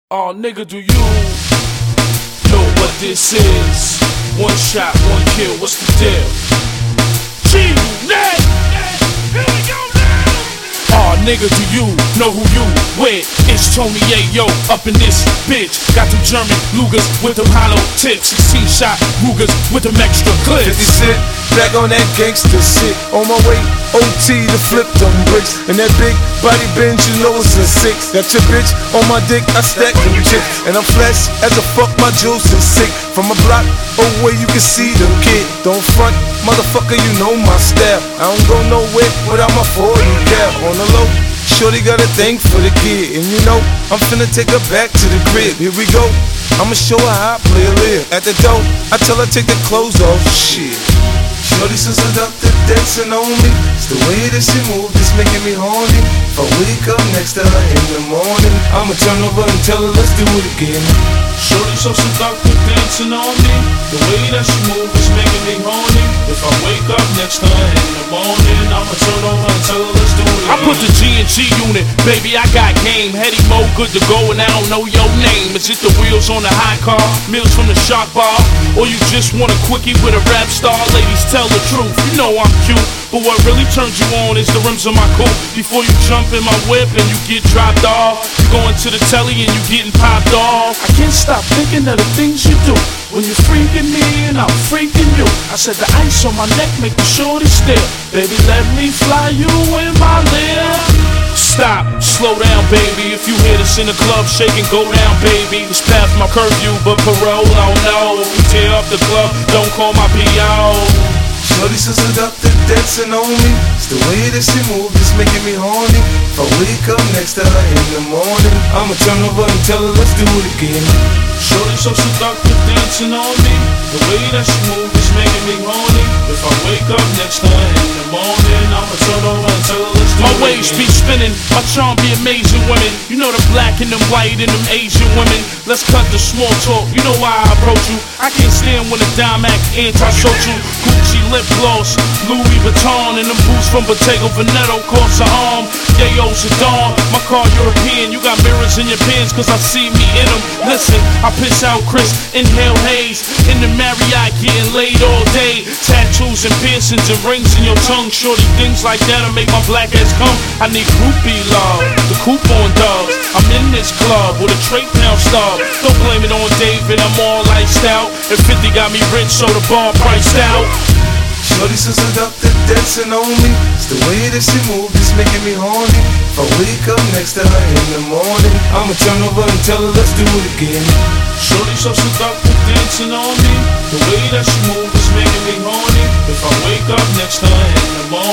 Oh nigga, do you know what this is? One shot, one kill, what's the deal? G-Unit! Here we go now! Oh nigga, do you know who you with? It's Tony Ayo up in this bitch. Got them German Lugers with them hollow tips. 16 shot Rugers with them extra clips. 50 Cent, back on that gangster shit. On my way, OT to flip them bricks. And that big body Benz, you know it's a 6. Got your bitch on my dick, I stack them chips. And I'm flashy as a fuck, my juice is sick. From a block away, you can see them kid. Don't front, motherfucker, you know my style. I don't go nowhere without my 40 cap. On the low, shorty got a thing for the kid. And you know, I'm finna take her back to the crib. Here we go, I'ma show her how I play a live. At the door, I tell her take the clothes off. Shit, shorty so seductive, dancing on me. It's the way that she move, just making me horny. If I wake up next to her in the morning, I'ma turn over and tell her let's do it again. Shorty so seductive, dancing on me. The way that she move is making me horny. If I wake up next to her in the morning, I'ma turn over and tell her let's do it again. I put the G in G-Unit, baby, I got game. Heady Mo, good to go, and I don't know your name. Is it the wheels on the high car, meals from the Shark Bar, or you just want a quickie with a rap star? Ladies, tell the truth, you know I'm cute, but what really turns you on is the rims on my coupe. Before you jump in my whip and you get dropped off, you going to the telly and you getting popped off. I can't stop thinking of the things you do when you're freaking me and I'm freaking you. I said the ice on my neck make the shorty still. Baby, let me fly you in my lip. Stop, slow down, baby. If you hear this in the club, shake and go down, baby. It's past my curfew, but parole, oh no. If you tear up the club, don't call my P.O. Shorty so seductive, dancing on me. It's the way that she move, just making me horny. If I wake up next to her in the morning, I'ma turn over and tell her let's do it again. Shorty so seductive, dancing on me. The way that she move is making me horny. If I wake up next to her in the morning, I'ma turn over and tell her let's do it again. My waves be spinning, my charm be amazing women. You know the black and them white and them Asian women. Let's cut the small talk, you know why I approach you. I can't stand when a dime act anti-social. Gucci lip gloss, Louis Vuitton, and them boots from Bottega Veneta cost an arm. Yayo's a dawn, my car European. You got mirrors in your pants cause I see me in them. Listen, I piss out Chris, inhale haze. In the Marriott getting laid all day. Tattoos and piercings and rings in your tongue. Shorty things like that'll make my black ass come. I need groupie love, the coupon doves. I'm in this club with a Trade Now star. Don't blame it on David, I'm all iced out. And 50 got me rich, so the bar priced out. Shorty so seductive, dancing on me. It's the way that she move, just making me horny. If I wake up next to her in the morning, I'ma turn over and tell her let's do it again. Shorty so seductive, dancing on me. The way that she move is making me horny. If I wake up next to her in the morning,